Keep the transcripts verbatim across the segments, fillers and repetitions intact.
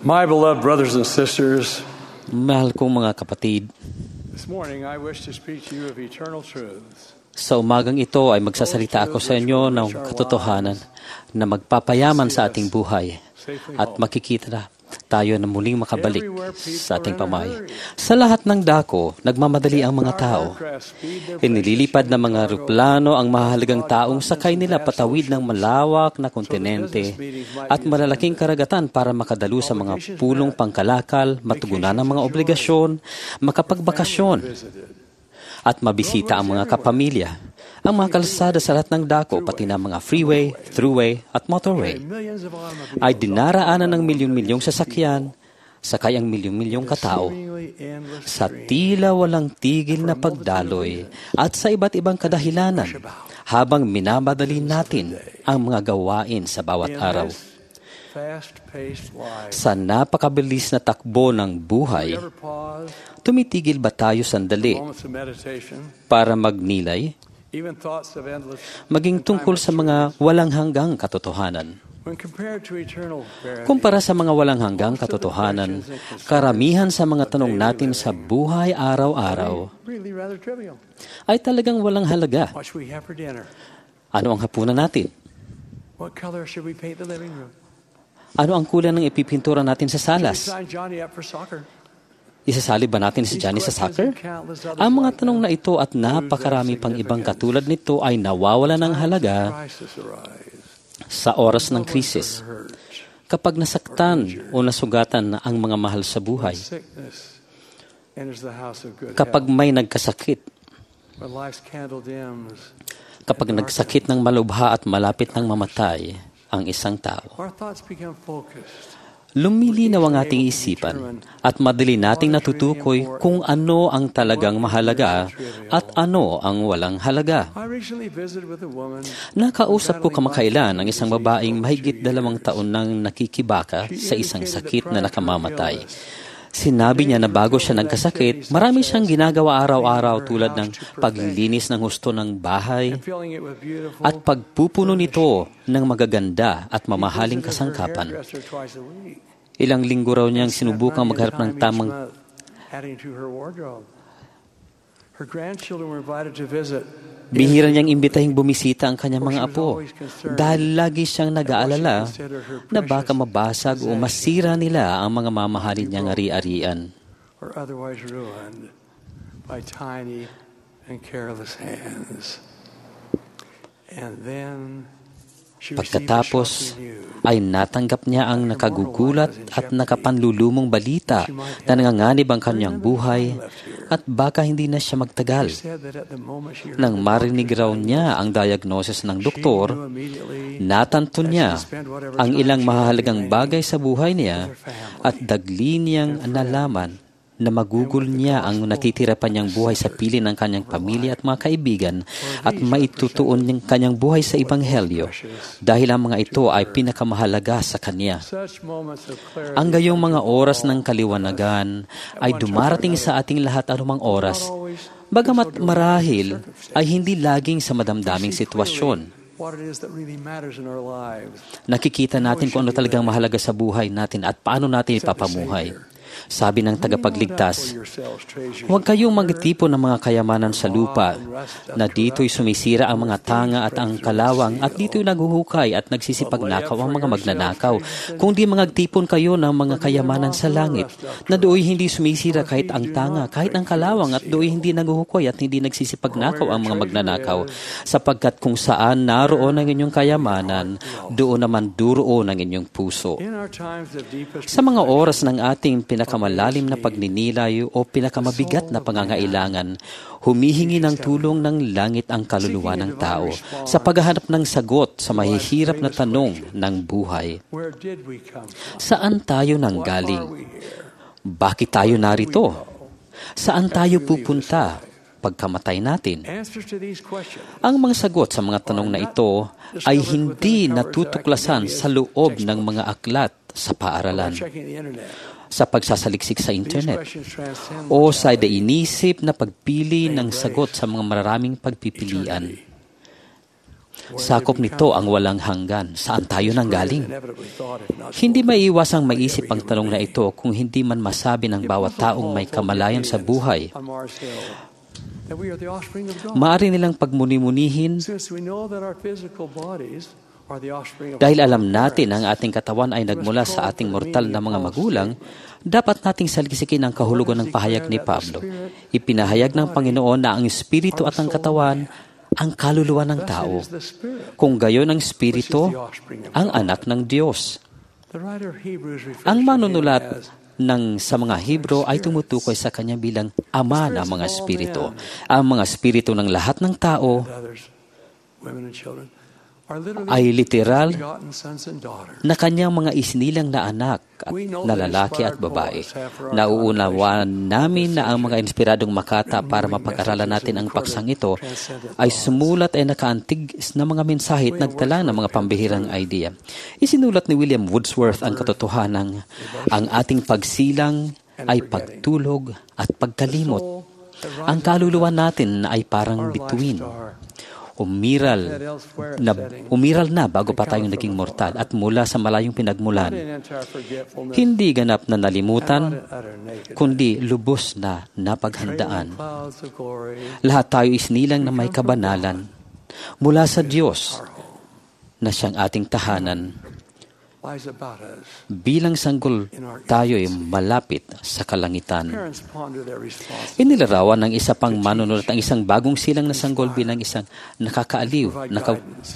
My beloved brothers and sisters, Mahal kong mga kapatid, this morning I wish to speak to you of eternal truths. sa umagang ito ay magsasalita ako sa inyo ng katotohanan na magpapayaman sa ating buhay at makikita na tayo na muling makabalik sa ating pamahay. Sa lahat ng dako, nagmamadali ang mga tao. Inililipad ng mga aeroplano ang mahalagang taong sakay nila patawid ng malawak na kontinente at malalaking karagatan para makadalo sa mga pulong pangkalakal, matugunan ng mga obligasyon, makapagbakasyon, at mabisita ang mga kapamilya. Ang mga kalsada sa lahat ng dako, pati na mga freeway, throughway, at motorway, ay dinaraanan ng milyon-milyong sasakyan, sakay ang milyon-milyong katao, sa tila walang tigil na pagdaloy at sa iba't ibang kadahilanan, habang minamadali natin ang mga gawain sa bawat araw. Sa napakabilis na takbo ng buhay, tumitigil ba tayo sandali para magnilay? Maging tungkol sa mga walang hanggang katotohanan. Kumpara sa mga walang hanggang katotohanan, karamihan sa mga tanong natin sa buhay araw-araw ay talagang walang halaga. Ano ang hapunan natin? Ano ang kulay ng ipipintura natin sa salas? Isasali ba natin si Johnny sa soccer? Ang mga tanong na ito at napakarami pang ibang katulad nito ay nawawala ng halaga sa oras ng krisis. Kapag nasaktan o nasugatan na ang mga mahal sa buhay. Kapag may nagkasakit. Kapag nagsakit ng malubha at malapit ng mamatay ang isang tao. Lumilinaw ang ating isipan at madali nating natutukoy kung ano ang talagang mahalaga at ano ang walang halaga. Nakausap ko kamakailan ang isang babaeng mahigit dalawang taon nang nakikibaka sa isang sakit na nakamamatay. Sinabi niya na bago siya nagkasakit, marami siyang ginagawa araw-araw tulad ng paglilinis ng husto ng bahay at pagpupuno nito ng magaganda at mamahaling kasangkapan. Ilang linggo raw niyang sinubukang maghanap ng tamang bihira niyang imbitahing bumisita ang kanyang mga apo dahil lagi siyang nag-aalala na baka mabasag o masira nila ang mga mamahalin niyang ari-arian. Pagkatapos ay natanggap niya ang nakagugulat at nakapanlulumong balita na nanganganib ang kanyang buhay at baka hindi na siya magtagal. Nang marinig raw niya ang diagnosis ng doktor, natanto niya ang ilang mahalagang bagay sa buhay niya at dagli niyang nalaman na magugol niya ang natitira pa niyang buhay sa piling ng kanyang pamilya at mga kaibigan at maitutuon niyang kanyang buhay sa Ebanghelyo dahil ang mga ito ay pinakamahalaga sa kanya. Ang gayong mga oras ng kaliwanagan ay dumarating sa ating lahat anumang oras, bagamat marahil ay hindi laging sa madamdaming sitwasyon. Nakikita natin kung ano talagang mahalaga sa buhay natin at paano natin ipapamuhay. Sabi ng tagapagligtas, huwag kayong magtipon ng mga kayamanan sa lupa na dito'y sumisira ang mga tanga at ang kalawang at dito'y naghuhukay at nagsisipagnakaw ang mga magnanakaw. Kundi magtipon kayo ng mga kayamanan sa langit na do'y hindi sumisira kahit ang tanga, kahit ang kalawang at do'y hindi naghuhukay at hindi nagsisipagnakaw ang mga magnanakaw. Sapagkat kung saan naroon ang inyong kayamanan, doon naman duroon ang inyong puso. Sa mga oras ng ating pinakamalalim na pagninilay o pinakamabigat na pangangailangan, humihingi ng tulong ng langit ang kaluluwa ng tao sa paghahanap ng sagot sa mahihirap na tanong ng buhay. Saan tayo nanggaling? Bakit tayo narito? Saan tayo pupunta pagkamatay natin? Ang mga sagot sa mga tanong na ito ay hindi natutuklasan sa loob ng mga aklat sa paaralan, sa pagsasaliksik sa internet, o sa inisip na pagpili ng sagot sa mga maraming pagpipilian. Sakop nito ang walang hanggan. Saan tayo nanggaling? Hindi maiiwasang maisip ang tanong na ito kung hindi man masabi ng bawat taong may kamalayan sa buhay. Maaari nilang pagmuni-munihin dahil alam natin ang ating katawan ay nagmula sa ating mortal na mga magulang, dapat nating salisikin ang kahulugan ng pahayag ni Pablo. Ipinahayag ng Panginoon na ang espiritu at ang katawan ang kaluluwa ng tao. Kung gayon ang espiritu, ang anak ng Diyos. Ang manunulat ng sa mga Hebro ay tumutukoy sa kanya bilang ama ng mga espiritu. Ang mga espiritu ng lahat ng tao ay literal na kanyang mga isinilang na anak at na lalaki at babae. Nauunawaan namin na ang mga inspiradong makata para mapag-aralan natin ang paksang ito ay sumulat ay nakaantig na mga mensahe at nagtala ng mga pambihirang idea. Isinulat ni William Wordsworth ang katotohanan, ang ating pagsilang ay pagtulog at pagkalimot. Ang kaluluwa natin ay parang bituin. Umiral na, umiral na bago pa tayong naging mortal at mula sa malayong pinagmulan. Hindi ganap na nalimutan, kundi lubos na napaghandaan. Lahat tayo isinilang na may kabanalan mula sa Diyos na siyang ating tahanan. Bilang sanggol, tayo ay malapit sa kalangitan. Inilarawan ng isa pang manunulat ang isang bagong silang na sanggol bilang isang nakakaaliw. Naka...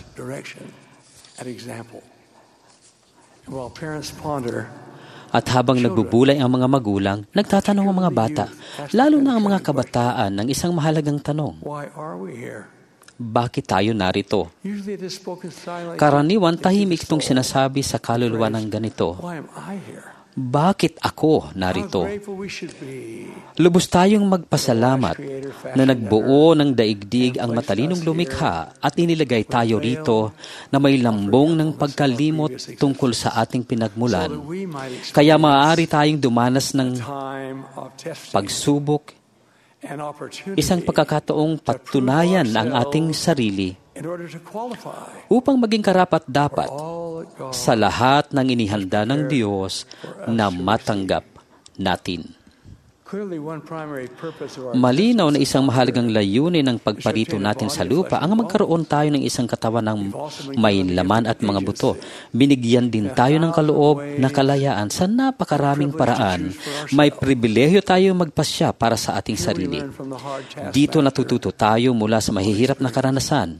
At habang nagbubulay ang mga magulang, nagtatanong ang mga bata, lalo na ang mga kabataan, ng isang mahalagang tanong. Bakit tayo narito? Karaniwan, tahimik itong sinasabi sa kaluluwa ng ganito. Bakit ako narito? Lubos tayong magpasalamat na nagbuo ng daigdig ang matalinong lumikha at inilagay tayo rito na may lambong ng pagkalimot tungkol sa ating pinagmulan. Kaya maaari tayong dumanas ng pagsubok, isang pagkakataong patunayan ang ating sarili upang maging karapat-dapat sa lahat ng inihanda ng Diyos na matanggap natin. Malinaw na isang mahalagang layunin ng pagparito natin sa lupa ang magkaroon tayo ng isang katawan ng may laman at mga buto. Binigyan din tayo ng kaloob na kalayaan sa napakaraming paraan. May pribilehyo tayo magpasya para sa ating sarili. Dito natututo tayo mula sa mahihirap na karanasan.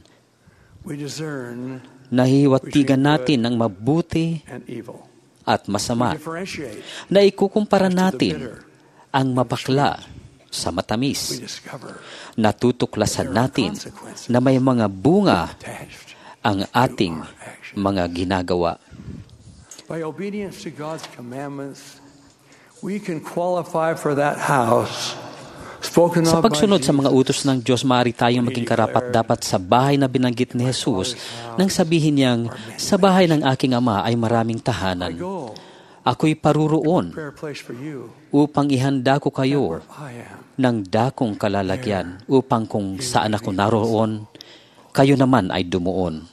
Nahihiwatigan natin ng mabuti at masama. Naikukumpara natin ang mapakla sa matamis. Natutuklasan natin na may mga bunga ang ating mga ginagawa. By obedience to God's commandments, we can qualify for that house. Sa pagsunod sa mga utos ng Diyos, maaari tayong maging karapat-dapat sa bahay na binanggit ni Jesus nang sabihin niyang, sa bahay ng aking Ama ay maraming tahanan. Ako'y paruroon upang ihanda ko kayo ng dakong kalalagyan upang kung saan ako naroon, kayo naman ay dumuon.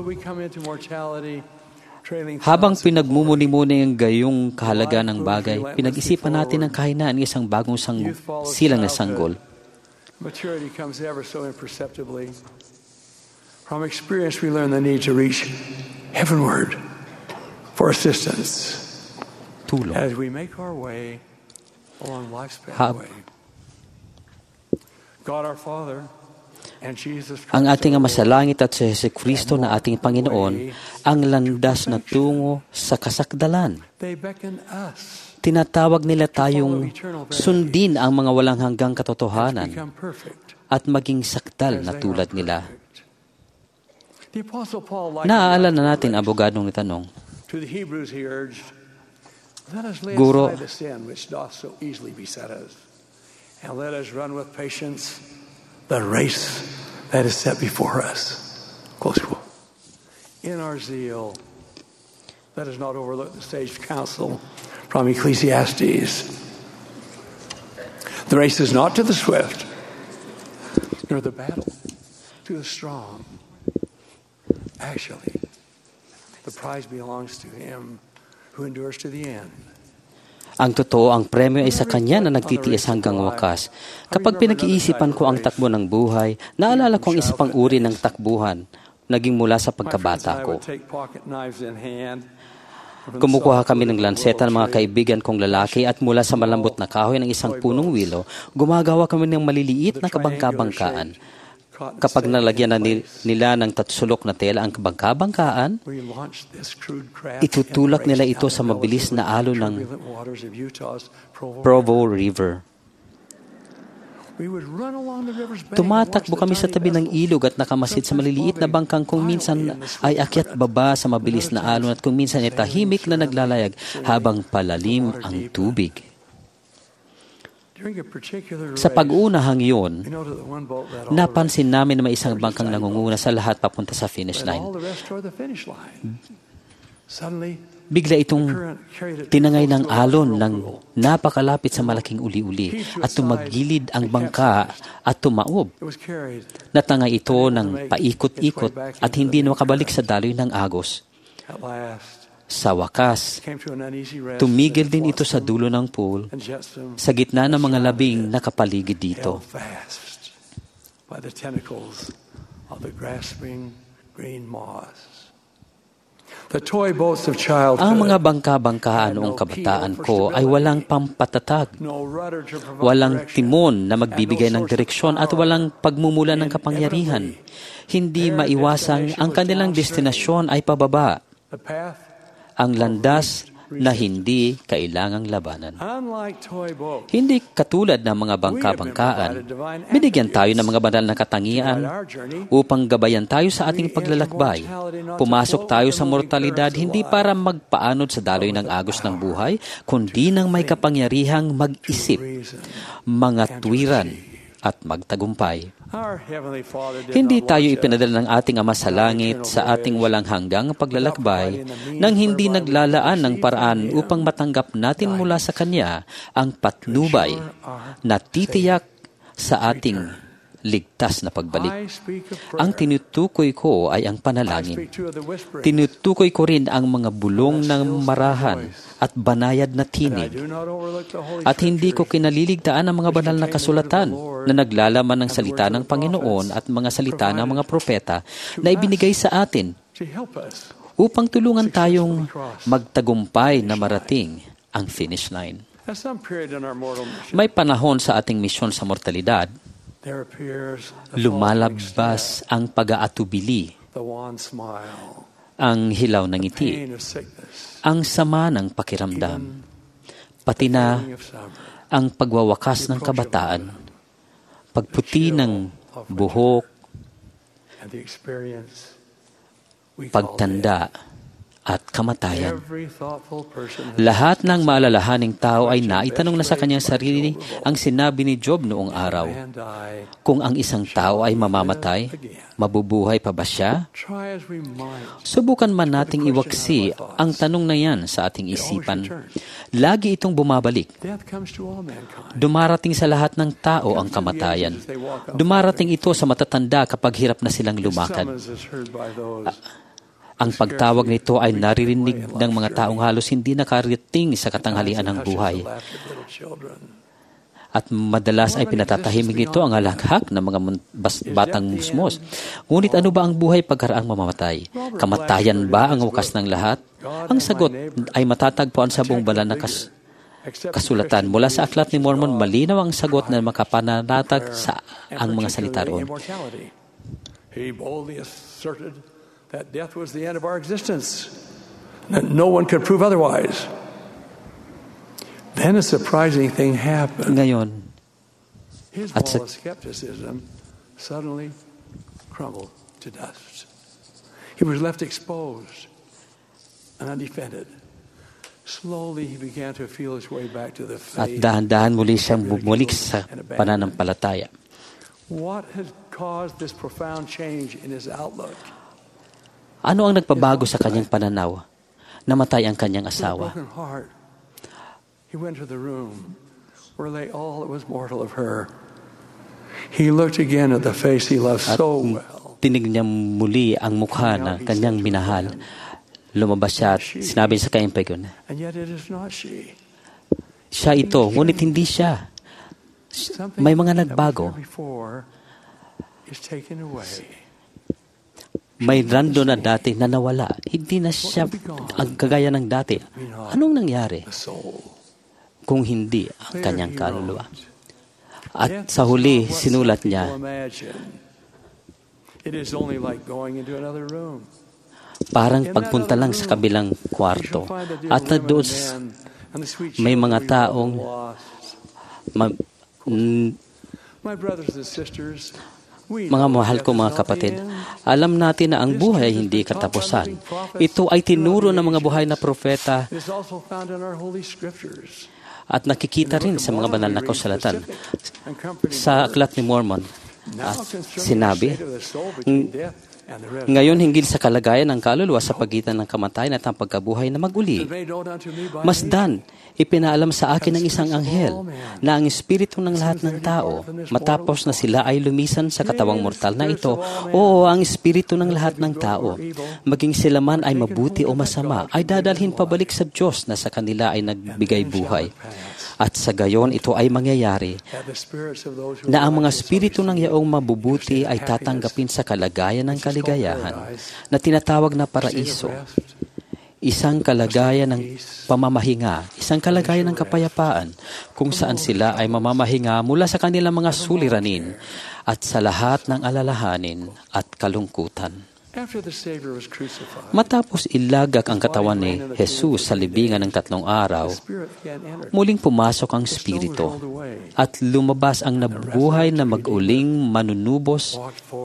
Habang pinagmumuni-muni ang gayong kahalaga ng bagay, pinag-isipan natin ang kahinaan ng isang bagong sang- silang na sanggol. Maturity comes ever so imperceptibly. From experience, we learn the need to reach heavenward for assistance Tulong. as we make our way along life's Hab- pathway. God our Father and Jesus Christ, Ang ating Ama sa langit at si Jesucristo na ating Panginoon ang landas na tungo sa kasakdalan. they beckon us Tinatawag nila tayong sundin ang mga walang hanggang to katotohanan become perfect. at maging sakdal na tulad nila. The Apostle Paul, like Naaalala natin, abogadong tanong, to the Hebrews, he urged, let us lay Guro, aside the sin which doth so easily beset us, and let us run with patience the race that is set before us. Close quote. In our zeal, let us not overlook the sage counsel from Ecclesiastes. The race is not to the swift, nor the battle to the strong, Actually, the prize belongs to him who endures to the end. Ang totoo, ang premyo ay sa kanya na nagtitiis hanggang wakas. Kapag pinag-iisipan ko ang takbo ng buhay, naalala ko ang isa pang uri ng takbuhan, naging mula sa pagkabata ko. Kumukuha kami ng lanseta ng mga kaibigan kong lalaki at mula sa malambot na kahoy ng isang punong wilo, gumagawa kami ng maliliit na kabangka-bangkaan. Kapag nalagyan na nila ng tatsulok na tela ang kabangka-bangkaan, itutulak nila ito sa mabilis na alon ng Provo River. Tumatakbo kami sa tabi ng ilog at nakamasid sa maliliit na bangkang kung minsan ay akyat baba sa mabilis na alon at kung minsan ay tahimik na naglalayag habang palalim ang tubig. Sa pag-uunahang yun, napansin namin na may isang bangkang nangunguna sa lahat papunta sa finish line. Bigla itong tinangay ng alon ng napakalapit sa malaking uli-uli at tumagilid ang bangka at tumaob. Natangay ito ng paikot-ikot at hindi makabalik sa daloy ng agos. Sa wakas, tumigil din ito sa dulo ng pool sa gitna ng mga labing nakapaligid dito. Ang mga bangka-bangkaan noong kabataan ko ay walang pampatatag, walang timon na magbibigay ng direksyon at walang pagmumula ng kapangyarihan. Hindi maiwasang ang kanilang destinasyon ay pababa. Ang landas na hindi kailangang labanan. Hindi katulad ng mga bangka-bangkaan, binigyan tayo ng mga banal na katangian upang gabayan tayo sa ating paglalakbay. Pumasok tayo sa mortalidad hindi para magpaanod sa daloy ng agos ng buhay, kundi nang may kapangyarihang mag-isip, mga tuwiran at magtagumpay. Hindi tayo ipinadala ng ating Ama sa langit sa ating walang hanggang paglalakbay nang hindi naglalaan ng paraan upang matanggap natin mula sa Kanya ang patnubay na titiyak sa ating ligtas na pagbalik. Ang tinutukoy ko ay ang panalangin. Tinutukoy ko rin ang mga bulong ng marahan at banayad na tinig. At hindi ko kinaliligtaan ang mga banal na kasulatan na naglalaman ng salita ng Panginoon at mga salita ng mga propeta na ibinigay sa atin upang tulungan tayong magtagumpay na marating ang finish line. May panahon sa ating misyon sa mortalidad, lumalabas ang pag-aatubili, ang hilaw ng ngiti, ang sama ng pakiramdam, pati na ang pagwawakas ng kabataan, pagputi ng buhok, pagtanda, at kamatayan. Lahat ng maalalahaning tao ay naitanong na sa kanyang sarili ang sinabi ni Job noong araw. Kung ang isang tao ay mamamatay, mabubuhay pa ba siya? Subukan man nating iwaksi ang tanong na yan sa ating isipan. Lagi itong bumabalik. Dumarating sa lahat ng tao ang kamatayan. Dumarating ito sa matatanda kapag hirap na silang lumakad. Ang pagtawag nito ay naririnig ng mga taong halos hindi nakarating sa katanghalian ng buhay. At madalas ay pinatatahimik ito ang halakhak ng mga batang musmos. Ngunit ano ba ang buhay pagkaraang mamamatay? Kamatayan ba ang wakas ng lahat? Ang sagot ay matatagpuan sa buong banal na kas- kasulatan. Mula sa Aklat ni Mormon, malinaw ang sagot na makapanatag sa ang mga salita roon. He boldly asserted that death was the end of our existence, that no one could prove otherwise. Then a surprising thing happened. Ngayon, His at wall sa, of skepticism suddenly crumbled to dust. He was left exposed and undefended. Slowly he began to feel his way back to the at faith. dahan-dahan muli siyang bumulik sa pananampalataya. What had caused this profound change in his outlook? Ano ang nagpabago sa kanyang pananaw? Namatay ang kanyang asawa. With a broken heart, he went to the room where lay all that was mortal of her. He looked again at the face he loved At so well. tinig niya muli ang mukha ng kanyang minahal. Lumabas siya at sinabi sa kaibigan, siya ito, ngunit hindi siya. May mga nagbago. May rando na dati na nawala. Hindi na siya ang kagaya ng dati. Anong nangyari? Kung hindi ang kanyang kaluluwa. At sa huli, sinulat niya, parang pagpunta lang sa kabilang kwarto. At na doon may mga taong ma, n, mga mahal ko mga kapatid, alam natin na ang buhay ay hindi katapusan. Ito ay tinuro ng mga buhay na propeta at nakikita rin sa mga banal na kasulatan. Sa Aklat ni Mormon, at sinabi, ngayon hinggil sa kalagayan ng kaluluwa sa pagitan ng kamatayan at ang pagkabuhay na maguli. Masdan, ipinaalam sa akin ng isang anghel na ang espiritu ng lahat ng tao, matapos na sila ay lumisan sa katawang mortal na ito, oo, ang espiritu ng lahat ng tao, maging sila man ay mabuti o masama, ay dadalhin pabalik sa Diyos na sa kanila ay nagbigay buhay. At sa gayon, ito ay mangyayari na ang mga espiritu ng yaong mabubuti ay tatanggapin sa kalagayan ng kaligayahan na tinatawag na paraiso. Isang kalagayan ng pamamahinga, isang kalagayan ng kapayapaan kung saan sila ay mamamahinga mula sa kanilang mga suliranin at sa lahat ng alalahanin at kalungkutan. Matapos ilagak ang katawan ni Jesus sa libingan ng tatlong araw, muling pumasok ang Espiritu at lumabas ang nabuhay na mag-uling manunubos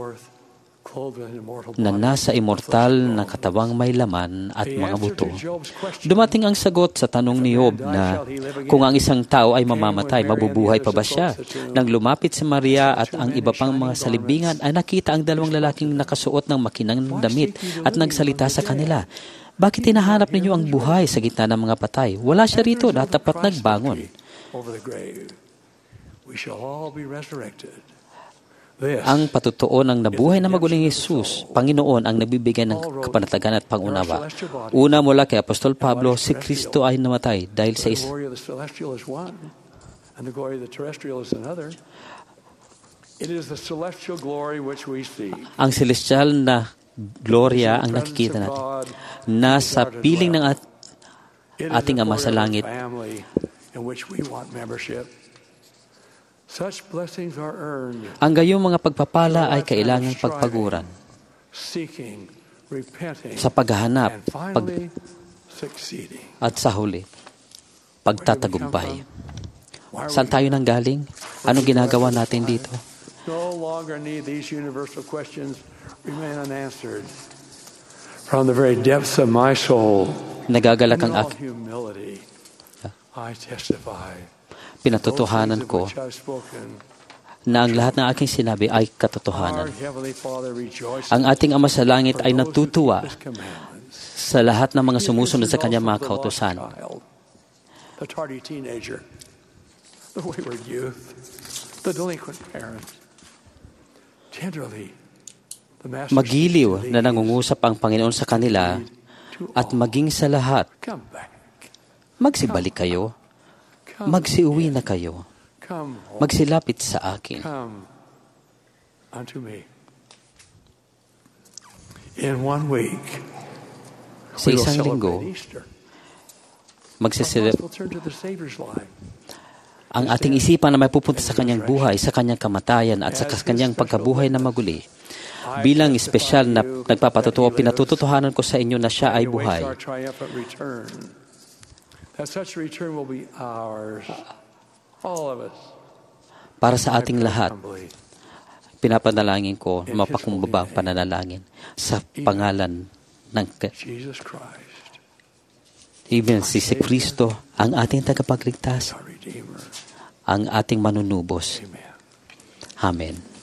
na nasa immortal na katawang may laman at mga buto. Dumating ang sagot sa tanong ni Job na kung ang isang tao ay mamamatay, mabubuhay pa ba siya? Nang lumapit si Maria at ang iba pang mga salibingan, ay nakita ang dalawang lalaking nakasuot ng makinang damit at nagsalita sa kanila. Bakit hinahanap ninyo ang buhay sa gitna ng mga patay? Wala siya rito na tapat nagbangon. Ang patutuo ng nabuhay na maguling Jesus, Panginoon ang nagbibigay ng kapanatagan at pangunawa. Una mula kay Apostol Pablo, si Kristo ay namatay dahil sa isa. Ang celestial na gloria ang nakikita natin. Nasa piling ng at ating Ama sa langit. Ang gayong mga pagpapala ay kailangang pagpaguran sa paghahanap pag, at sa huli, pagtatagumpay. Saan tayo nanggaling? Anong ginagawa natin dito? From the very depths of my soul, nagagalak ang ak- I testify. Pinatotohanan ko na ang lahat ng aking sinabi ay katotohanan. Ang ating Ama sa Langit ay natutuwa sa lahat ng mga sumusunod sa Kanyang mga kautusan. The tardy teenager, the wayward youth, the delinquent parent, tenderly, the master. Magiliw na nangungusap ang Panginoon sa kanila at maging sa lahat. Magsibalik kayo. Magsiuwi na kayo. Magsilapit sa akin. In one week, sa isang linggo, magsisilip ang ating isipan na may pupunta sa kanyang buhay, sa kanyang kamatayan at sa kanyang pagkabuhay na maguli. Bilang espesyal na nagpapatutuo, pinatutuhanan ko sa inyo na siya ay buhay. That such return will be ours, all of us. Para sa ating lahat, pinapanalangin ko na mapakumbaba ang pananalangin sa pangalan ng Jesus Christ. Even si si Kristo, ang ating tagapagligtas, ang ating manunubos. Amen.